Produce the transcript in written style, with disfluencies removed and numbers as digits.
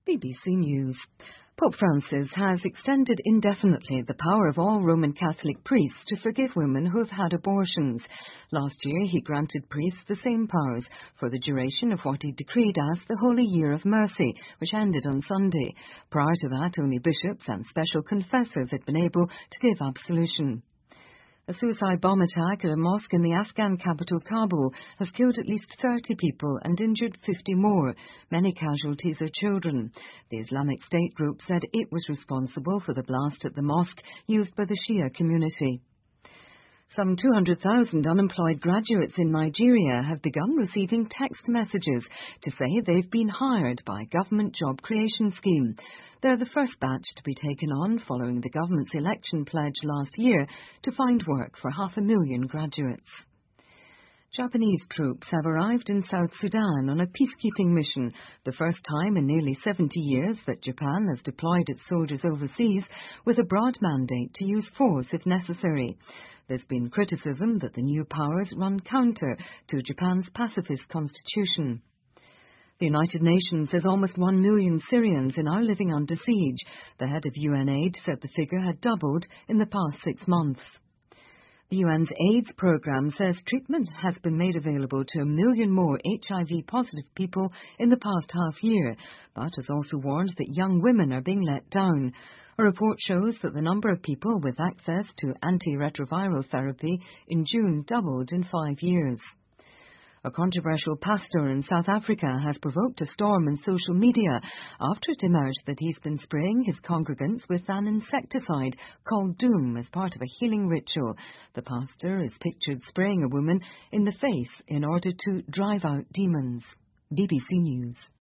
BBC News. Pope Francis has extended indefinitely the power of all Roman Catholic priests to forgive women who have had abortions. Last year, he granted priests the same powers for the duration of what he decreed as the Holy Year of Mercy, which ended on Sunday. Prior to that, only bishops and special confessors had been able to give absolution. A suicide bomb attack at a mosque in the Afghan capital Kabul has killed at least 30 people and injured 50 more. Many casualties are children. The Islamic State group said it was responsible for the blast at the mosque used by the Shia community. Some 200,000 unemployed graduates in Nigeria have begun receiving text messages to say they've been hired by a government job creation scheme. They're the first batch to be taken on following the government's election pledge last year to find work for 500,000 graduates. Japanese troops have arrived in South Sudan on a peacekeeping mission, the first time in nearly 70 years that Japan has deployed its soldiers overseas with a broad mandate to use force if necessary. There's been criticism that the new powers run counter to Japan's pacifist constitution. The United Nations says almost 1 million Syrians are now living under siege. The head of UNAID said the figure had doubled in the past 6 months. The UN's AIDS programme says treatment has been made available to 1 million more HIV-positive people in the past half year, but has also warned that young women are being let down. A report shows that the number of people with access to antiretroviral therapy in June doubled in 5 years. A controversial pastor in South Africa has provoked a storm in social media after it emerged that he's been spraying his congregants with an insecticide called Doom as part of a healing ritual. The pastor is pictured spraying a woman in the face in order to drive out demons. BBC News.